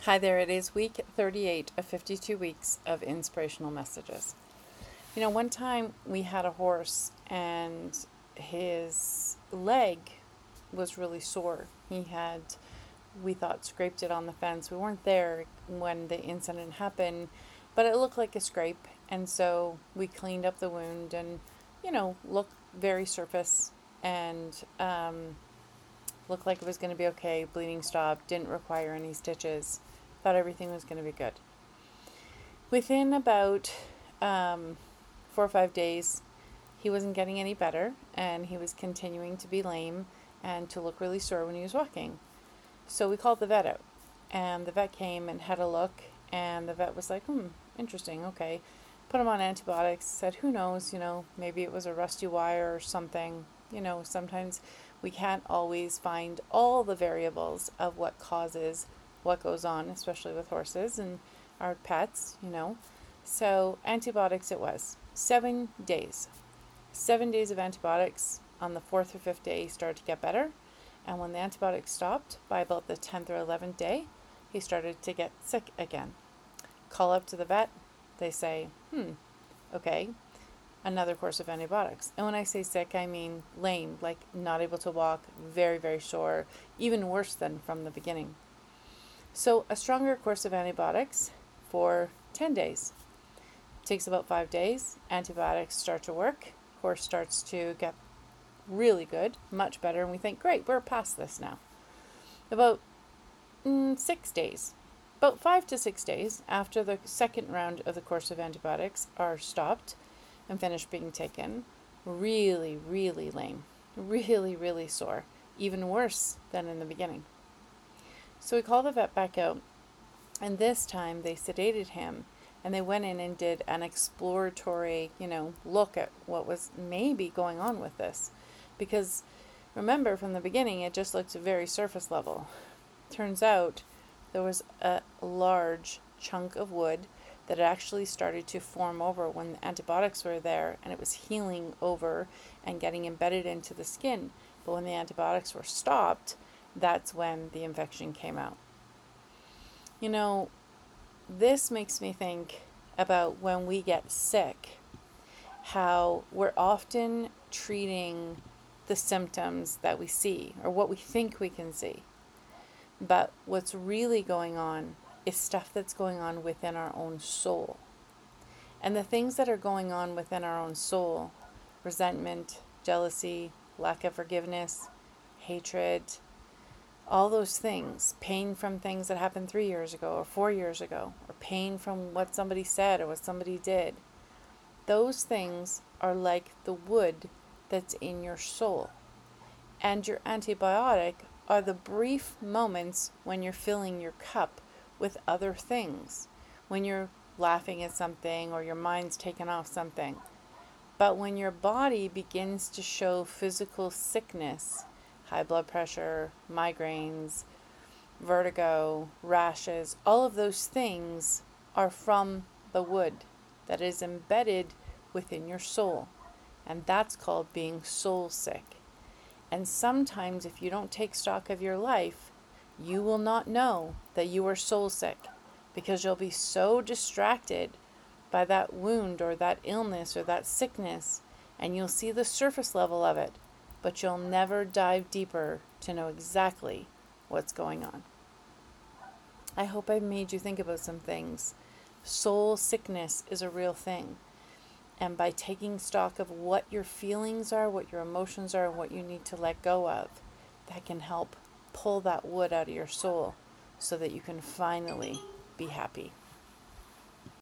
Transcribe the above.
Hi there, it is week 38 of 52 weeks of inspirational messages. One time we had a horse and his leg was really sore. We thought, scraped it on the fence. We weren't there when the incident happened, but it looked like a scrape. And so we cleaned up the wound and, looked very surface and looked like it was going to be okay. Bleeding stopped, didn't require any stitches. Thought everything was going to be good. Within about 4 or 5 days, he wasn't getting any better and he was continuing to be lame and to look really sore when he was walking. So we called the vet out and the vet came and had a look and the vet was like, interesting, okay. Put him on antibiotics, said, who knows, maybe it was a rusty wire or something. Sometimes we can't always find all the variables of what causes what goes on, especially with horses and our pets, So antibiotics it was. 7 days. 7 days of antibiotics. On the 4th or 5th day, he started to get better. And when the antibiotics stopped, by about the 10th or 11th day, he started to get sick again. Call up to the vet. They say, okay, another course of antibiotics. And when I say sick, I mean lame, like not able to walk, very, very sore, even worse than from the beginning. So a stronger course of antibiotics for 10 days. It takes about 5 days. Antibiotics start to work. Horse starts to get really good, much better, and we think, great, we're past this now. About 6 days, about 5 to 6 days after the second round of the course of antibiotics are stopped and finished being taken, really, really lame, really, really sore, even worse than in the beginning. So we called the vet back out, and this time they sedated him, and they went in and did an exploratory, look at what was maybe going on with this. Because remember, from the beginning, it just looked very surface level. Turns out there was a large chunk of wood that had actually started to form over when the antibiotics were there, and it was healing over and getting embedded into the skin. But when the antibiotics were stopped, that's when the infection came out. This makes me think about when we get sick, how we're often treating the symptoms that we see or what we think we can see. But what's really going on is stuff that's going on within our own soul. And the things that are going on within our own soul, resentment, jealousy, lack of forgiveness, hatred, all those things, pain from things that happened 3 years ago or 4 years ago, or pain from what somebody said or what somebody did, those things are like the wood that's in your soul. And your antibiotic are the brief moments when you're filling your cup with other things, when you're laughing at something or your mind's taken off something. But when your body begins to show physical sickness, high blood pressure, migraines, vertigo, rashes, all of those things are from the wood that is embedded within your soul. And that's called being soul sick. And sometimes if you don't take stock of your life, you will not know that you are soul sick because you'll be so distracted by that wound or that illness or that sickness, and you'll see the surface level of it, but you'll never dive deeper to know exactly what's going on. I hope I've made you think about some things. Soul sickness is a real thing. And by taking stock of what your feelings are, what your emotions are, and what you need to let go of, that can help pull that wood out of your soul so that you can finally be happy.